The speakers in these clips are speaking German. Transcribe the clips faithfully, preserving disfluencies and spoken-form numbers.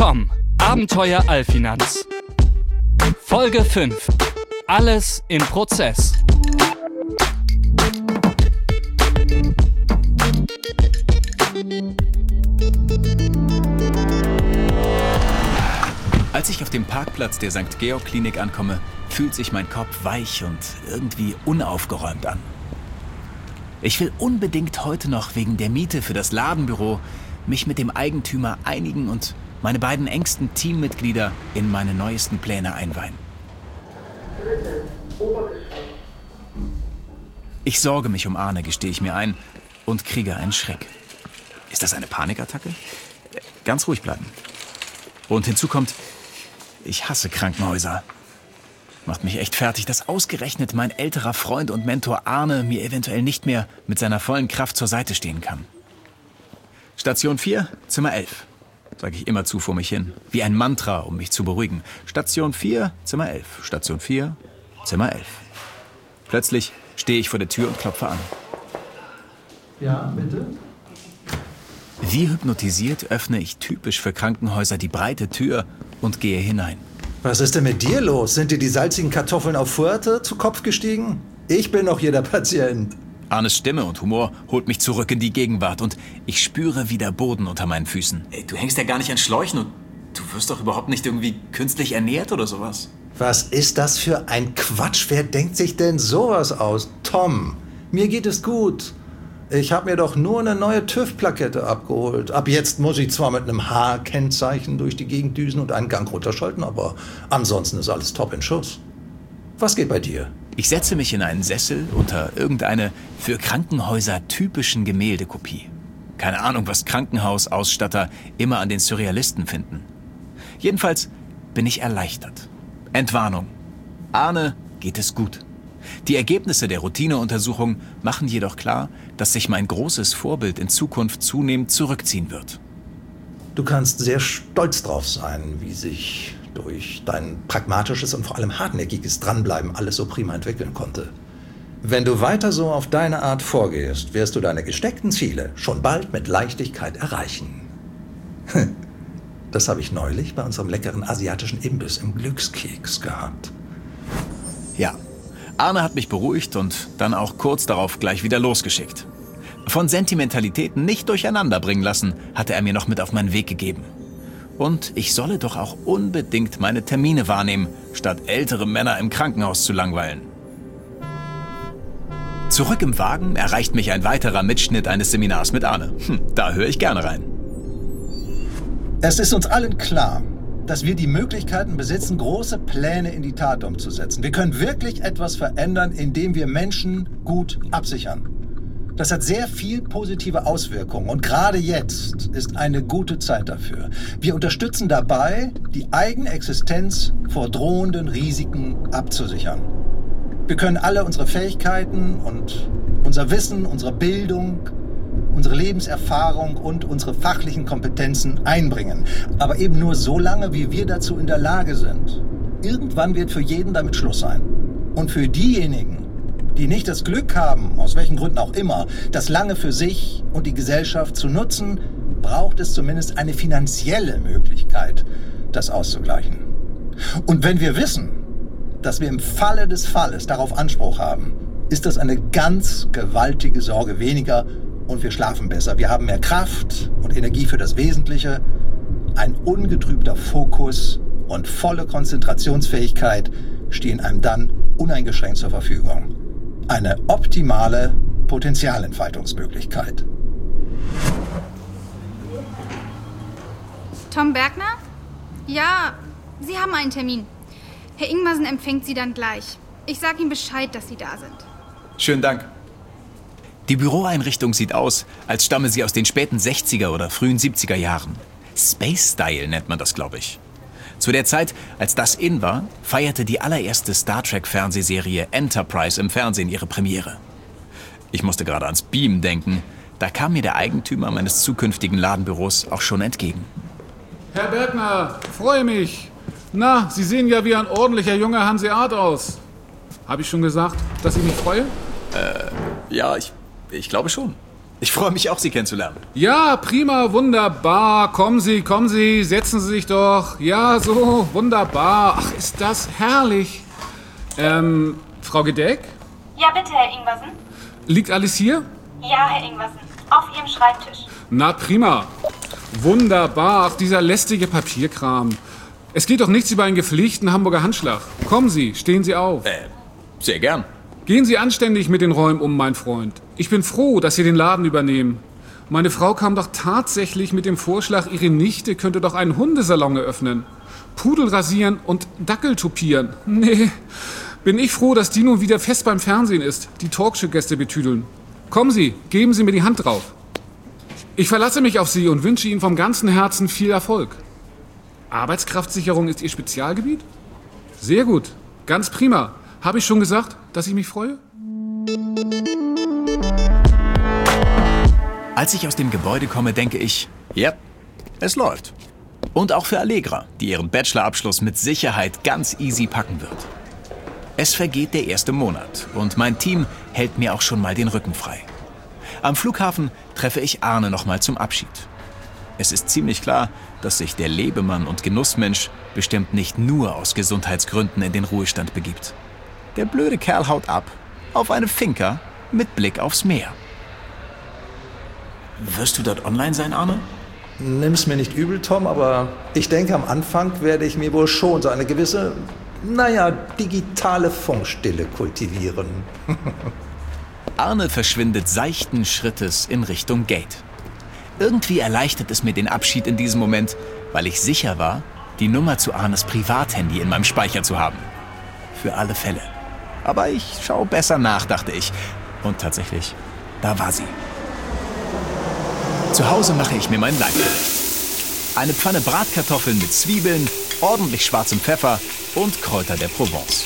Tom, Abenteuer Allfinanz. Folge fünf. Alles im Prozess. Als ich auf dem Parkplatz der Sankt Georg Klinik ankomme, fühlt sich mein Kopf weich und irgendwie unaufgeräumt an. Ich will unbedingt heute noch wegen der Miete für das Ladenbüro mich mit dem Eigentümer einigen und meine beiden engsten Teammitglieder in meine neuesten Pläne einweihen. Ich sorge mich um Arne, gestehe ich mir ein, und kriege einen Schreck. Ist das eine Panikattacke? Ganz ruhig bleiben. Und hinzu kommt, ich hasse Krankenhäuser. Macht mich echt fertig, dass ausgerechnet mein älterer Freund und Mentor Arne mir eventuell nicht mehr mit seiner vollen Kraft zur Seite stehen kann. Station vier, Zimmer elf. Sage ich immerzu vor mich hin. Wie ein Mantra, um mich zu beruhigen. Station vier, Zimmer elf. Station vier, Zimmer elf. Plötzlich stehe ich vor der Tür und klopfe an. Ja, bitte? Wie hypnotisiert öffne ich typisch für Krankenhäuser die breite Tür und gehe hinein. Was ist denn mit dir los? Sind dir die salzigen Kartoffeln auf Fuerte zu Kopf gestiegen? Ich bin doch hier der Patient. Arnes Stimme und Humor holt mich zurück in die Gegenwart und ich spüre wieder Boden unter meinen Füßen. Ey, du hängst ja gar nicht an Schläuchen und du wirst doch überhaupt nicht irgendwie künstlich ernährt oder sowas. Was ist das für ein Quatsch? Wer denkt sich denn sowas aus? Tom, mir geht es gut. Ich habe mir doch nur eine neue TÜV-Plakette abgeholt. Ab jetzt muss ich zwar mit einem H-Kennzeichen durch die Gegend düsen und einen Gang runterschalten, aber ansonsten ist alles top in Schuss. Was geht bei dir? Ich setze mich in einen Sessel unter irgendeine für Krankenhäuser typischen Gemäldekopie. Keine Ahnung, was Krankenhausausstatter immer an den Surrealisten finden. Jedenfalls bin ich erleichtert. Entwarnung. Arne geht es gut. Die Ergebnisse der Routineuntersuchung machen jedoch klar, dass sich mein großes Vorbild in Zukunft zunehmend zurückziehen wird. Du kannst sehr stolz drauf sein, wie sich durch dein pragmatisches und vor allem hartnäckiges Dranbleiben alles so prima entwickeln konnte. Wenn du weiter so auf deine Art vorgehst, wirst du deine gesteckten Ziele schon bald mit Leichtigkeit erreichen. Das habe ich neulich bei unserem leckeren asiatischen Imbiss im Glückskeks gehabt. Ja, Arne hat mich beruhigt und dann auch kurz darauf gleich wieder losgeschickt. Von Sentimentalitäten nicht durcheinander bringen lassen, hatte er mir noch mit auf meinen Weg gegeben. Und ich solle doch auch unbedingt meine Termine wahrnehmen, statt ältere Männer im Krankenhaus zu langweilen. Zurück im Wagen erreicht mich ein weiterer Mitschnitt eines Seminars mit Arne. Hm, da höre ich gerne rein. Es ist uns allen klar, dass wir die Möglichkeiten besitzen, große Pläne in die Tat umzusetzen. Wir können wirklich etwas verändern, indem wir Menschen gut absichern. Das hat sehr viel positive Auswirkungen und gerade jetzt ist eine gute Zeit dafür. Wir unterstützen dabei, die eigene Existenz vor drohenden Risiken abzusichern. Wir können alle unsere Fähigkeiten und unser Wissen, unsere Bildung, unsere Lebenserfahrung und unsere fachlichen Kompetenzen einbringen. Aber eben nur so lange, wie wir dazu in der Lage sind. Irgendwann wird für jeden damit Schluss sein. Und für diejenigen, die nicht das Glück haben, aus welchen Gründen auch immer, das lange für sich und die Gesellschaft zu nutzen, braucht es zumindest eine finanzielle Möglichkeit, das auszugleichen. Und wenn wir wissen, dass wir im Falle des Falles darauf Anspruch haben, ist das eine ganz gewaltige Sorge weniger und wir schlafen besser. Wir haben mehr Kraft und Energie für das Wesentliche, ein ungetrübter Fokus und volle Konzentrationsfähigkeit stehen einem dann uneingeschränkt zur Verfügung. Eine optimale Potenzialentfaltungsmöglichkeit. Tom Bergner? Ja, Sie haben einen Termin. Herr Ingmarsen empfängt Sie dann gleich. Ich sage ihm Bescheid, dass Sie da sind. Schönen Dank. Die Büroeinrichtung sieht aus, als stamme sie aus den späten sechziger oder frühen siebziger Jahren. Space Style nennt man das, glaube ich. Zu der Zeit, als das in war, feierte die allererste Star Trek-Fernsehserie Enterprise im Fernsehen ihre Premiere. Ich musste gerade ans Beam denken. Da kam mir der Eigentümer meines zukünftigen Ladenbüros auch schon entgegen. Herr Bergner, freue mich. Na, Sie sehen ja wie ein ordentlicher junger Hanseat aus. Habe ich schon gesagt, dass ich mich freue? Äh, ja, ich, ich glaube schon. Ich freue mich auch, Sie kennenzulernen. Ja, prima, wunderbar. Kommen Sie, kommen Sie, setzen Sie sich doch. Ja, so, wunderbar. Ach, ist das herrlich. Ähm, Frau Gedeck? Ja, bitte, Herr Ingwersen. Liegt alles hier? Ja, Herr Ingwersen. Auf Ihrem Schreibtisch. Na, prima. Wunderbar. Ach, dieser lästige Papierkram. Es geht doch nichts über einen gepflegten Hamburger Handschlag. Kommen Sie, stehen Sie auf. Äh, sehr gern. Gehen Sie anständig mit den Räumen um, mein Freund. Ich bin froh, dass Sie den Laden übernehmen. Meine Frau kam doch tatsächlich mit dem Vorschlag, ihre Nichte könnte doch einen Hundesalon eröffnen. Pudel rasieren und Dackel tupieren. Nee, bin ich froh, dass die nun wieder fest beim Fernsehen ist, die Talkshow-Gäste betüdeln. Kommen Sie, geben Sie mir die Hand drauf. Ich verlasse mich auf Sie und wünsche Ihnen vom ganzen Herzen viel Erfolg. Arbeitskraftsicherung ist Ihr Spezialgebiet? Sehr gut, ganz prima. Habe ich schon gesagt, dass ich mich freue? Als ich aus dem Gebäude komme, denke ich, ja, es läuft. Und auch für Allegra, die ihren Bachelorabschluss mit Sicherheit ganz easy packen wird. Es vergeht der erste Monat und mein Team hält mir auch schon mal den Rücken frei. Am Flughafen treffe ich Arne noch mal zum Abschied. Es ist ziemlich klar, dass sich der Lebemann und Genussmensch bestimmt nicht nur aus Gesundheitsgründen in den Ruhestand begibt. Der blöde Kerl haut ab auf eine Finca mit Blick aufs Meer. Wirst du dort online sein, Arne? Nimm's mir nicht übel, Tom, aber ich denke, am Anfang werde ich mir wohl schon so eine gewisse, naja, digitale Funkstille kultivieren. Arne verschwindet seichten Schrittes in Richtung Gate. Irgendwie erleichtert es mir den Abschied in diesem Moment, weil ich sicher war, die Nummer zu Arnes Privathandy in meinem Speicher zu haben. Für alle Fälle. Aber ich schaue besser nach, dachte ich. Und tatsächlich, da war sie. Zu Hause mache ich mir mein Leibgericht. Eine Pfanne Bratkartoffeln mit Zwiebeln, ordentlich schwarzem Pfeffer und Kräuter der Provence.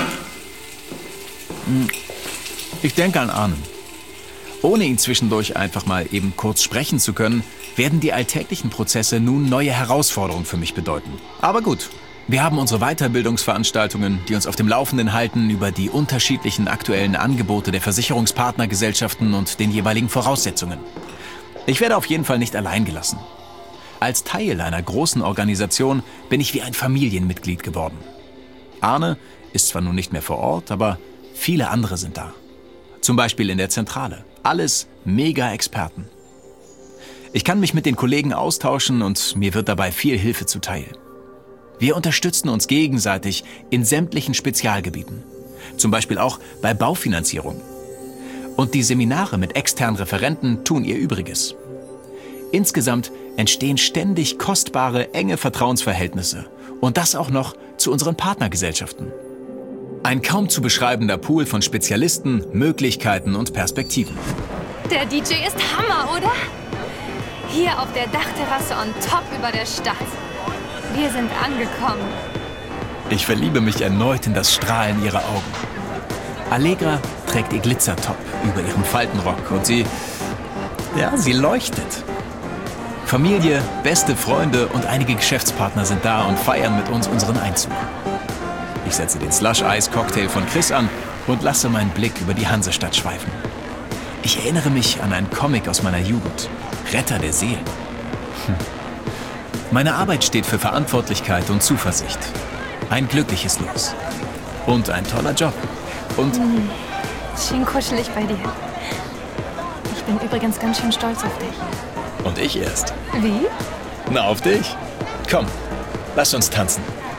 Ich denke an Arne. Ohne ihn zwischendurch einfach mal eben kurz sprechen zu können, werden die alltäglichen Prozesse nun neue Herausforderungen für mich bedeuten. Aber gut, wir haben unsere Weiterbildungsveranstaltungen, die uns auf dem Laufenden halten über die unterschiedlichen aktuellen Angebote der Versicherungspartnergesellschaften und den jeweiligen Voraussetzungen. Ich werde auf jeden Fall nicht allein gelassen. Als Teil einer großen Organisation bin ich wie ein Familienmitglied geworden. Arne ist zwar nun nicht mehr vor Ort, aber viele andere sind da. Zum Beispiel in der Zentrale. Alles Mega-Experten. Ich kann mich mit den Kollegen austauschen und mir wird dabei viel Hilfe zuteil. Wir unterstützen uns gegenseitig in sämtlichen Spezialgebieten. Zum Beispiel auch bei Baufinanzierung. Und die Seminare mit externen Referenten tun ihr Übriges. Insgesamt entstehen ständig kostbare, enge Vertrauensverhältnisse. Und das auch noch zu unseren Partnergesellschaften. Ein kaum zu beschreibender Pool von Spezialisten, Möglichkeiten und Perspektiven. Der D J ist Hammer, oder? Hier auf der Dachterrasse on top über der Stadt. Wir sind angekommen. Ich verliebe mich erneut in das Strahlen ihrer Augen. Allegra trägt ihr Glitzertop über ihrem Faltenrock und sie, ja, sie leuchtet. Familie, beste Freunde und einige Geschäftspartner sind da und feiern mit uns unseren Einzug. Ich setze den Slush-Eis-Cocktail von Chris an und lasse meinen Blick über die Hansestadt schweifen. Ich erinnere mich an einen Comic aus meiner Jugend. Retter der Seelen. Hm. Meine Arbeit steht für Verantwortlichkeit und Zuversicht. Ein glückliches Los. Und ein toller Job. Und... Hm. Schön kuschelig bei dir. Ich bin übrigens ganz schön stolz auf dich. Und ich erst. Wie? Na, auf dich. Komm, lass uns tanzen.